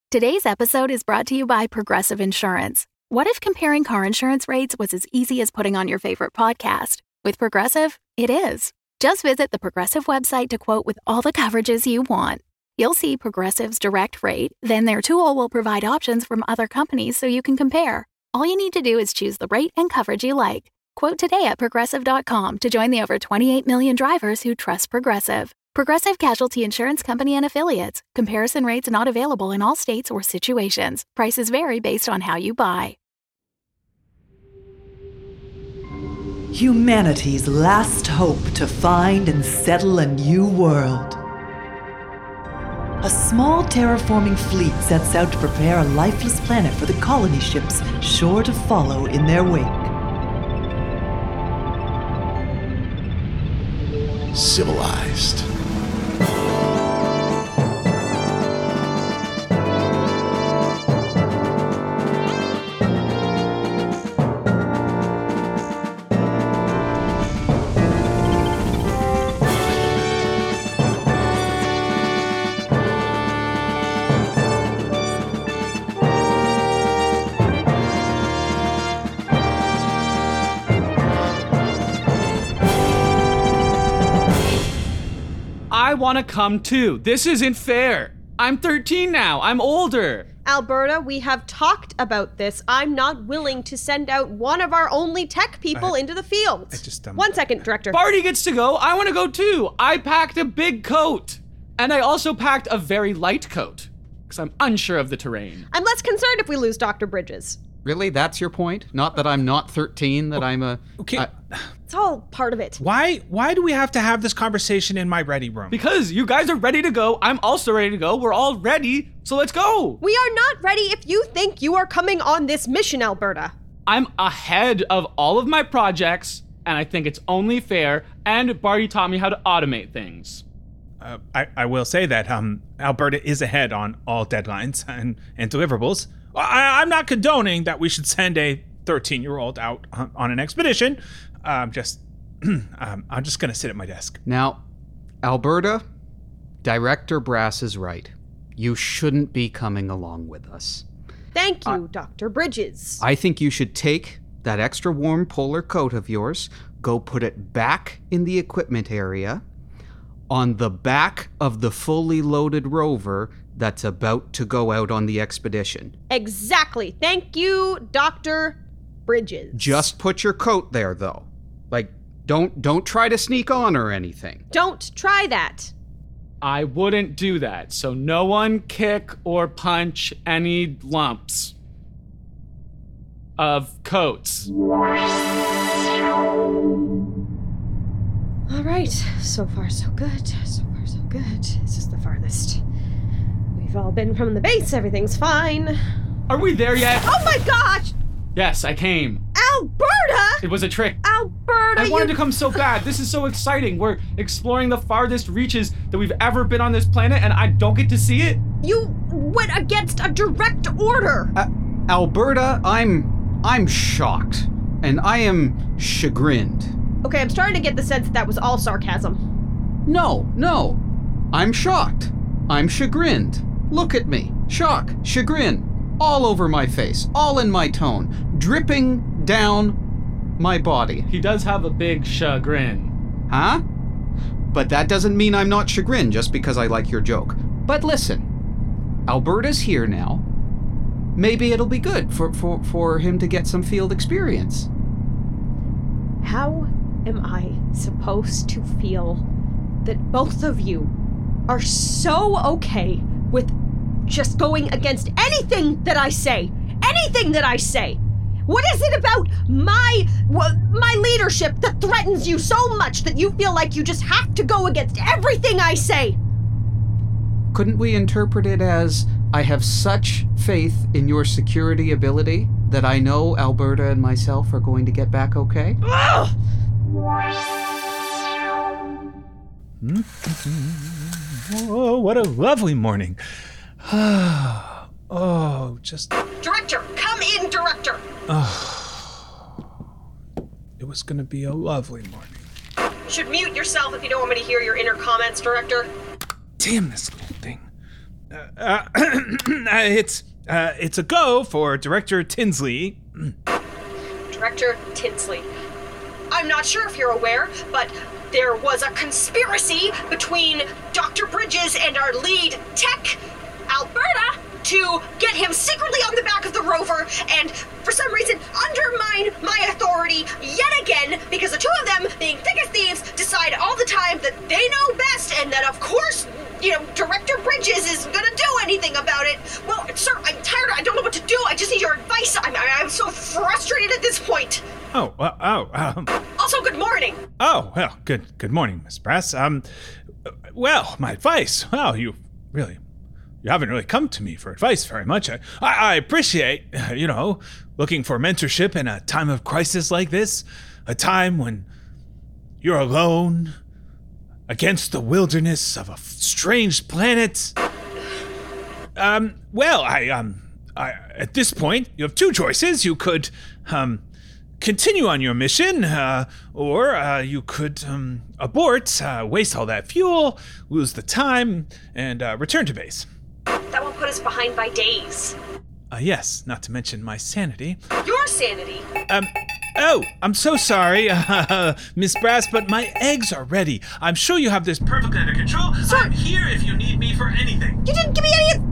Today's episode is brought to you by Progressive Insurance. What if comparing car insurance rates was as easy as putting on your favorite podcast? With Progressive, it is. Just visit the Progressive website to quote with all the coverages you want. You'll see Progressive's direct rate, then their tool will provide options from other companies so you can compare. All you need to do is choose the rate and coverage you like. Quote today at Progressive.com to join the over 28 million drivers who trust Progressive. Progressive Casualty Insurance Company and Affiliates. Comparison rates not available in all states or situations. Prices vary based on how you buy. Humanity's last hope to find and settle a new world. A small terraforming fleet sets out to prepare a lifeless planet for the colony ships sure to follow in their wake. Civilized. I want to come too. This isn't fair. I'm 13 now. I'm older. Alberta, we have talked about this. I'm not willing to send out one of our only tech people into the field. 1 second, Director. Barty gets to go. I want to go too. I packed a big coat. And I also packed a very light coat because I'm unsure of the terrain. I'm less concerned if we lose Dr. Bridges. Really? That's your point? Not that I'm not 13, that I'm a... Okay. It's all part of it. Why do we have to have this conversation in my ready room? Because you guys are ready to go. I'm also ready to go. We're all ready. So let's go. We are not ready if you think you are coming on this mission, Alberta. I'm ahead of all of my projects, and I think it's only fair, and Barty taught me how to automate things. I will say that Alberta is ahead on all deadlines and deliverables. I'm not condoning that we should send a 13-year-old out on an expedition. I'm just going to sit at my desk. Now, Alberta, Director Brass is right. You shouldn't be coming along with us. Thank you, Dr. Bridges. I think you should take that extra warm polar coat of yours, go put it back in the equipment area on the back of the fully loaded rover that's about to go out on the expedition. Exactly. Thank you, Dr. Bridges. Just put your coat there, though. Like, don't try to sneak on or anything. Don't try that. I wouldn't do that, so no one kick or punch any lumps of coats. All right, so far so good. So far so good. This is the farthest we've all been from the base. Everything's fine. Are we there yet? Oh my gosh! Yes, I came. Alberta! It was a trick. Alberta, I wanted to come so bad. This is so exciting. We're exploring the farthest reaches that we've ever been on this planet, and I don't get to see it. You went against a direct order. Alberta, I'm shocked, and I am chagrined. Okay, I'm starting to get the sense that was all sarcasm. No. I'm shocked. I'm chagrined. Look at me. Shock, chagrin, all over my face, all in my tone, dripping down my body. He does have a big chagrin. Huh? But that doesn't mean I'm not chagrined just because I like your joke. But listen, Alberta's here now. Maybe it'll be good for him to get some field experience. How am I supposed to feel that both of you are so okay with just going against anything that I say? Anything that I say! What is it about my leadership that threatens you so much that you feel like you just have to go against everything I say? Couldn't we interpret it as, I have such faith in your security ability that I know Alberta and myself are going to get back okay? Ugh! Oh, what a lovely morning. Oh, just... Director, come in, Director! It was gonna be a lovely morning. You should mute yourself if you don't want me to hear your inner comments, Director. Damn this little thing. It's a go for Director Tinsley. Director Tinsley. I'm not sure if you're aware, but there was a conspiracy between Dr. Bridges and our lead tech, Alberta, to get him secretly on the back of the rover and, for some reason, undermine my authority yet again, because the two of them, being thick as thieves, decide all the time that they know best and that, of course, Director Bridges is gonna do anything about it. Well, sir, I'm tired. I don't know what to do. I just need your advice. I'm so frustrated at this point. Also, good morning. Oh, well, good morning, Miss Brass. Well, my advice. Well, you haven't really come to me for advice very much. I appreciate, looking for mentorship in a time of crisis like this, a time when you're alone against the wilderness of a strange planet. Well, at this point, you have two choices. You could, continue on your mission, or you could abort, waste all that fuel, lose the time, and return to base. That will put us behind by days. Yes, not to mention my sanity. Your sanity? I'm so sorry, Miss Brass, but my eggs are ready. I'm sure you have this perfectly under control. Sir! I'm here if you need me for anything. You didn't give me any...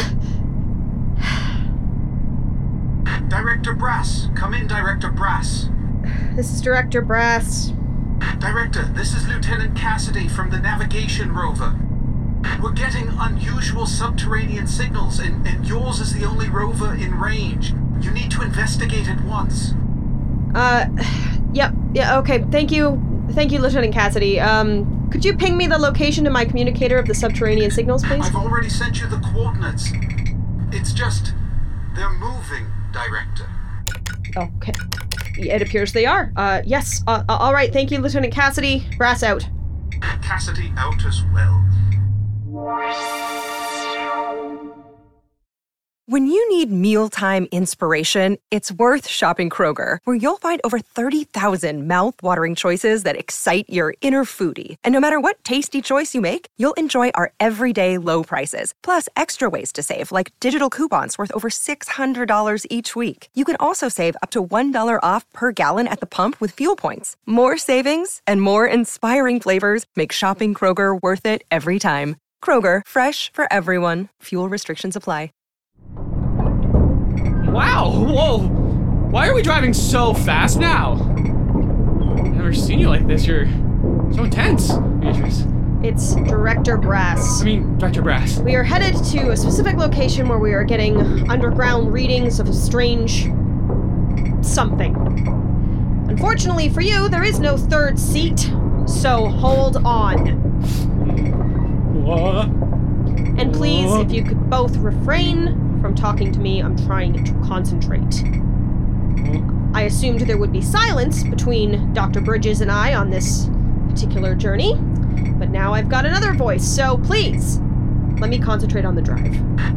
Director Brass. Come in, Director Brass. This is Director Brass. Director, this is Lieutenant Cassidy from the navigation rover. We're getting unusual subterranean signals, and yours is the only rover in range. You need to investigate at once. Yeah, okay. Thank you, Lieutenant Cassidy. Could you ping me the location to my communicator of the subterranean signals, please? I've already sent you the coordinates. It's just, they're moving, Director. Okay. It appears they are. Yes. All right. Thank you, Lieutenant Cassidy. Brass out. Cassidy out as well. When you need mealtime inspiration, it's worth shopping Kroger, where you'll find over 30,000 mouth-watering choices that excite your inner foodie. And no matter what tasty choice you make, you'll enjoy our everyday low prices, plus extra ways to save, like digital coupons worth over $600 each week. You can also save up to $1 off per gallon at the pump with fuel points. More savings and more inspiring flavors make shopping Kroger worth it every time. Kroger, fresh for everyone. Fuel restrictions apply. Wow, whoa. Why are we driving so fast now? I've never seen you like this. You're so intense, Beatrice. It's Director Brass. Director Brass. We are headed to a specific location where we are getting underground readings of a strange something. Unfortunately for you, there is no third seat, so hold on. What? And please, if you could both refrain from talking to me, I'm trying to concentrate. I assumed there would be silence between Dr. Bridges and I on this particular journey, but now I've got another voice, so please, let me concentrate on the drive.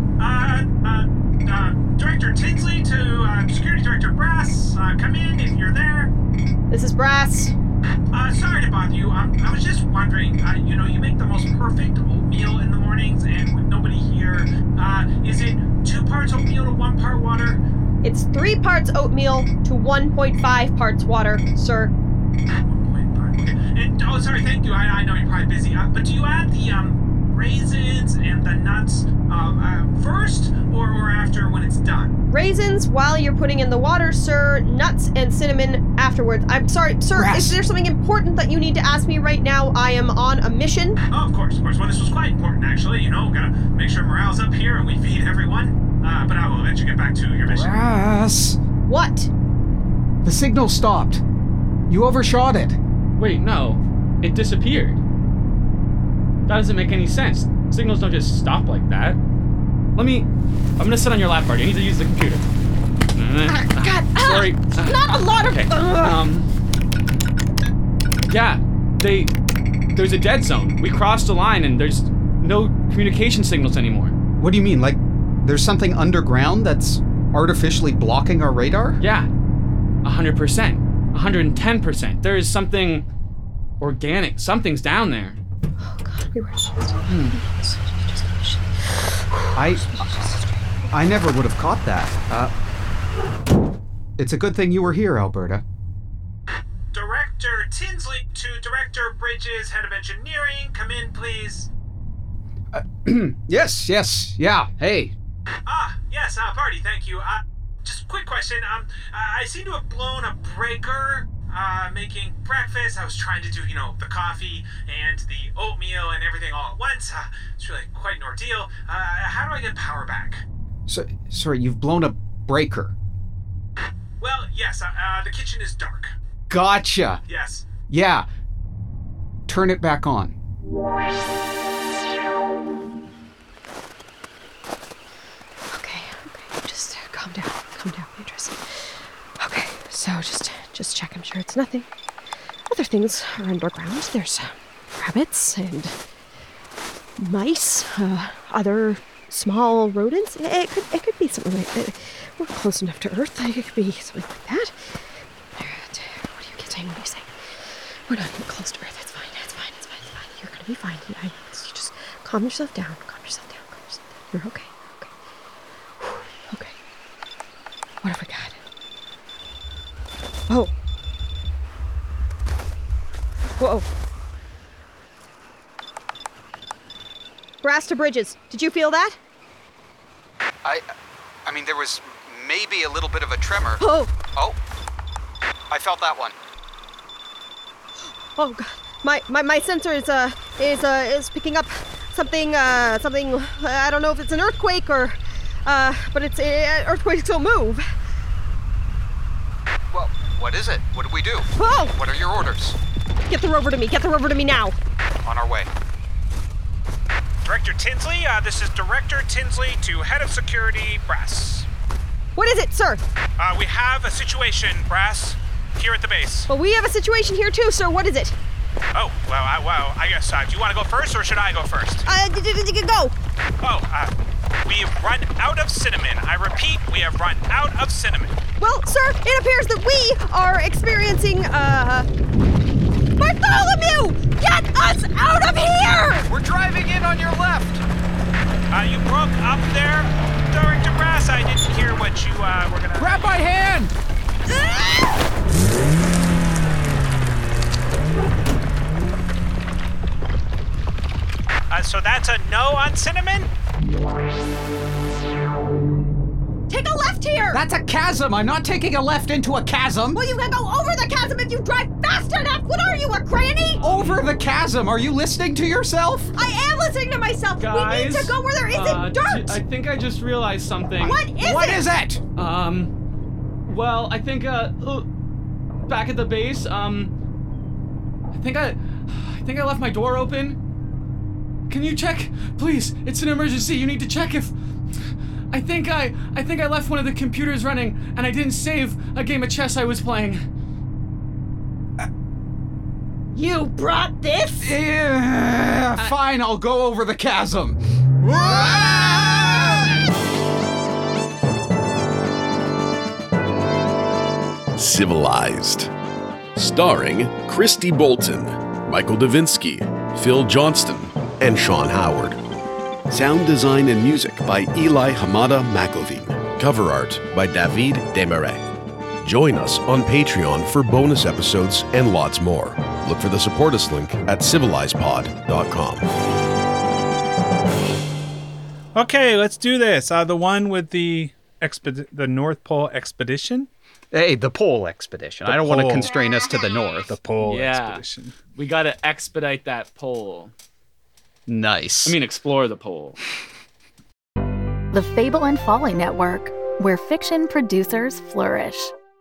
Director Tinsley to Security Director Brass, come in if you're there. This is Brass. Sorry to bother you. I was just wondering, you make the most perfect oatmeal in the mornings, and with nobody here, is it 2 parts oatmeal to 1 part water? It's 3 parts oatmeal to 1.5 parts water, sir. 1.5, okay. And, sorry, thank you. I know you're probably busy, but do you add the, raisins and the nuts, first or after when it's done? Raisins while you're putting in the water, sir. Nuts and cinnamon afterwards. I'm sorry, sir, Brass. Is there something important that you need to ask me right now? I am on a mission. Oh, of course. Well, this was quite important, actually. Gotta make sure morale's up here and we feed everyone. But I will let you get back to your mission. Brass! What? The signal stopped. You overshot it. Wait, no. It disappeared. That doesn't make any sense. Signals don't just stop like that. I'm gonna sit on your lap, Bart. I need to use the computer. God, sorry. Not a lot of... Okay. Yeah, there's a dead zone. We crossed the line and there's no communication signals anymore. What do you mean? Like, there's something underground that's artificially blocking our radar? Yeah, 100%, 110%. There is something organic. Something's down there. Oh, God, we were supposed I never would have caught that. It's a good thing you were here, Alberta. Director Tinsley to Director Bridges, Head of Engineering. Come in, please. Yes, yeah, hey. Yes, party, thank you. Just a quick question. I seem to have blown a breaker, making breakfast. I was trying to do, the coffee and the oatmeal and everything all at once. It's really quite an ordeal. How do I get power back? Sorry, you've blown a breaker. Well, yes, the kitchen is dark. Gotcha. Yes. Yeah. Turn it back on. Okay. Just calm down, Beatrice. Okay, so just check. I'm sure it's nothing. Other things are underground. There's rabbits and mice, other small rodents. It could be something like that. We're close enough to Earth. It could be something like that. What are you saying? We're not even close to Earth. It's fine. You're gonna be fine. You just calm yourself down. You're okay. Okay. What have we got? Oh. Whoa. Brass to Bridges. Did you feel that? I mean, there was maybe a little bit of a tremor. Oh. I felt that one. Oh God. My sensor is picking up something. I don't know if it's an earthquake or, but it's earthquakes don't move. Well, what is it? What do we do? Oh! What are your orders? Get the rover to me. now. On our way. Director Tinsley, this is Director Tinsley to Head of Security, Brass. What is it, sir? We have a situation, Brass, here at the base. Well, we have a situation here too, sir. What is it? Oh, well, I guess, do you want to go first or should I go first? Go. We've run out of cinnamon. I repeat, we have run out of cinnamon. Well, sir, it appears that we are experiencing, Bartholomew! Get us out of here! We're driving in on your left. You broke up there, Director Brass. I didn't hear what you, were gonna... Grab my hand! So that's a no on cinnamon? Take a left here! That's a chasm! I'm not taking a left into a chasm! Well, you can go over the chasm if you drive fast enough! What are you, a granny? Over the chasm! Are you listening to yourself? I am listening to myself! Guys, we need to go where there isn't dirt! I think I just realized something. What is it? Well, I think, back at the base, I think I left my door open. Can you check? Please, it's an emergency. You need to check if... I think I left one of the computers running, and I didn't save a game of chess I was playing. You brought this? Fine, I'll go over the chasm. Civilized. Starring Christy Bolton, Michael Davinsky, Phil Johnston, and Sean Howard. Sound design and music by Eli Hamada McIlveen. Cover art by David Desmarais. Join us on Patreon for bonus episodes and lots more. Look for the support us link at civilizedpod.com. Okay, let's do this. The one with the North Pole Expedition? Hey, the Pole Expedition. I don't want to constrain us to the north. The Pole Expedition. We gotta expedite that pole. Nice. Explore the pole. The Fable and Folly Network, where fiction producers flourish.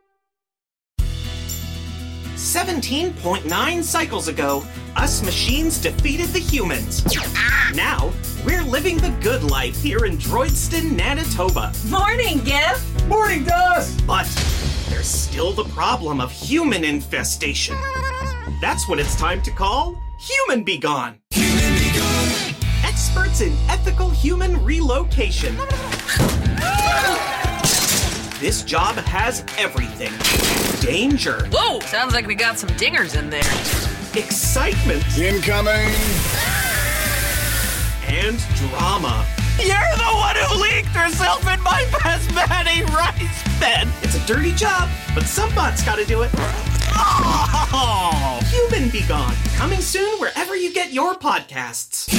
17.9 cycles ago, us machines defeated the humans. Now, we're living the good life here in Droidston, Manitoba. Morning, Gif! Morning, Dust! But there's still the problem of human infestation. That's what it's time to call Human Be Gone. Human Be Gone! Experts in ethical human relocation. This job has everything. Danger. Whoa, sounds like we got some dingers in there. Excitement. Incoming! And drama. You're the one who leaked herself in my basmati rice bed. It's a dirty job, but some bot's gotta do it. Oh! Human Be Gone, coming soon wherever you get your podcasts.